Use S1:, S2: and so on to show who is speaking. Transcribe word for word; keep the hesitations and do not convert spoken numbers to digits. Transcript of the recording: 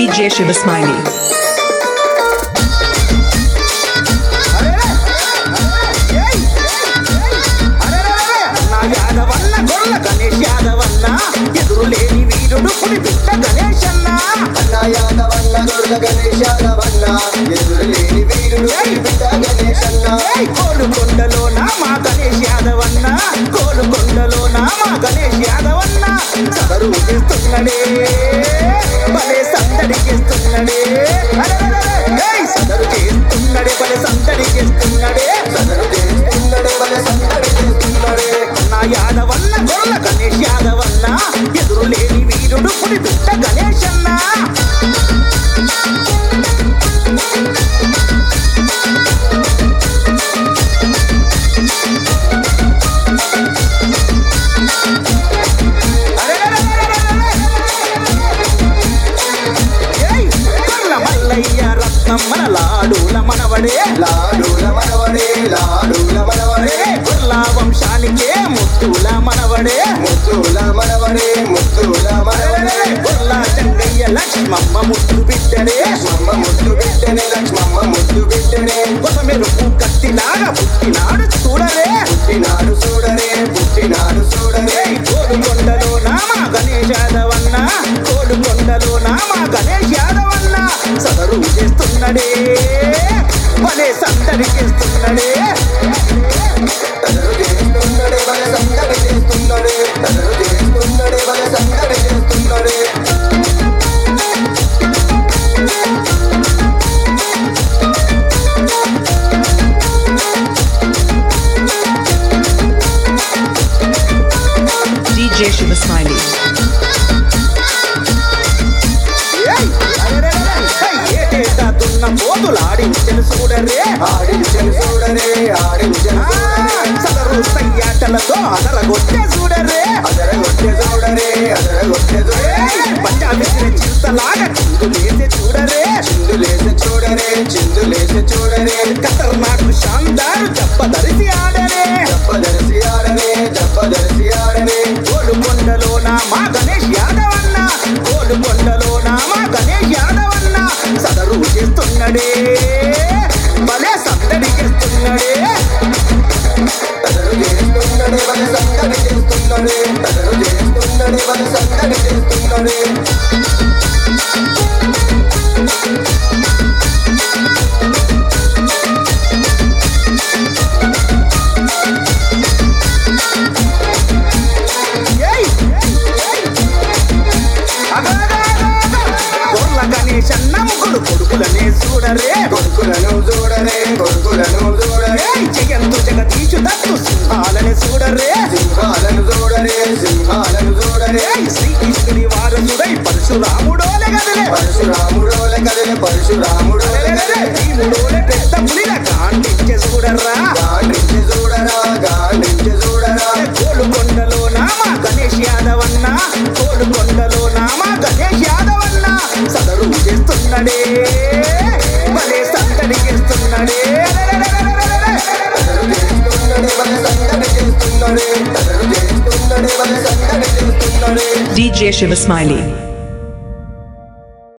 S1: J Shiva Smiley.
S2: Ganesh యాదవన్న ఎదురులేని వీరుడు పులి బిడ్డ గణేశన్న అన్న యాదవన్న దొరల గణేష్ యాదవన్న ఎదురులేని వీరుడు పులి బిడ్డ గణేశన్న కోలుకొండలోన మా గణేష్ యాదవన్న కోలుకొండలోన మా గణేష్ యాదవన్న సదరు చేస్తున్నాడే భలే సందడి చేస్తున్నాడే సదరు చేస్తున్నాడే భలే సందడి చేస్తున్నాడే సదరు చేస్తున్నాడే భలే సందడి చేస్తున్నాడే అన్న యాదవన్న దొరల గణేష్ యాదవన్న ఎదురులేని వీరుడు పులి బిడ్డ గణేశన్న మన లాడుల మనవడే లాడుల మనవడే లాడుల మనవడే గుర్లా వంశానికే ముత్తుల మనవడే ముత్తుల మనవడే ముత్తుల మనవడే గుర్లా చంగయ్య లక్ష్మమ్మ ముద్దు బిడ్డడే లక్ష్మమ్మ ముద్దు బిడ్డనే లక్ష్మమ్మ ముద్దు బిడ్డనే కొసమెరుపు కత్తిలాగా పుట్టినాడు చూడరే పుట్టినాడు చూడరే పుట్టినాడు చూడరే కోలుకొండలో నామా గణేష్ యాదవన్న కోలుకొండలో నామా గణేష్ యాదవన్న సదరు చేస్తున్నాడే భలే సందడి చేస్తున్నాడే తదరు చేస్తున్నాడే భలే సందడి చేస్తున్నాడే తదరు చేస్తున్నాడే భలే సందడి చేస్తున్నాడే
S1: D J Shiva Smiley. పోతులాడించెను చూడరే ఆడించెను చూడరే ఆడించెను సదరు సయ్యాటలతో అదరగొట్టే చూడరే అదరగొట్టే చూడరే అదరగొట్టే చూడరే పంజాబీ చింతలాగా చిందులేసే చూడరే చిందులేసే చూడరే చిందులేసే చూడరే ఖతర్నాక్ షాందారు చెప్పదరిసి ఆడరే చెప్పదరిసి ఆడరే చెప్పదరిసి ఆడరే కోలుకొండలోన మా గణేష్ యాదవన్న కోలుకొండలోన మా గణేష్ యాదవన్న సదరు చేస్తున్నాడే భలే సందడి చేస్తున్నాడే తదరు చేస్తున్నాడే భలే సందడి చేస్తున్నాడే తదరు చేస్తున్నాడే భలే సందడి చేస్తున్నాడే గణేశన్న ముగ్గురు కొడుకులనే చూడరే కొడుకులను చూడరే కొడుకులను చూడరే జగంతు జగదీశు దత్తు సింహాలను చూడరే సింహాలను చూడరే సింహాలను చూడరే శ్రీకృష్ణుడి వారసుడై పరశురాముడోలే గదిలే పరశురాముడోలే గదిలే పరశురాముడోలే భీముడోలే పెద్ద పులిన గాండించే చూడరా గాండించే చూడరా గాండించే చూడరా కోలుకొండలో నామా గణేష్ యాదవన్న కోలుకొండలో నామా గణేష్ యాదవన్న సదరు చేస్తున్నాడే భలే సందడి చేస్తున్నాడే తదరు చేస్తున్నాడే భలే సందడి చేస్తున్నాడే తదరు చేస్తున్నాడే భలే సందడి చేస్తున్నాడే D J Shiva Smiley.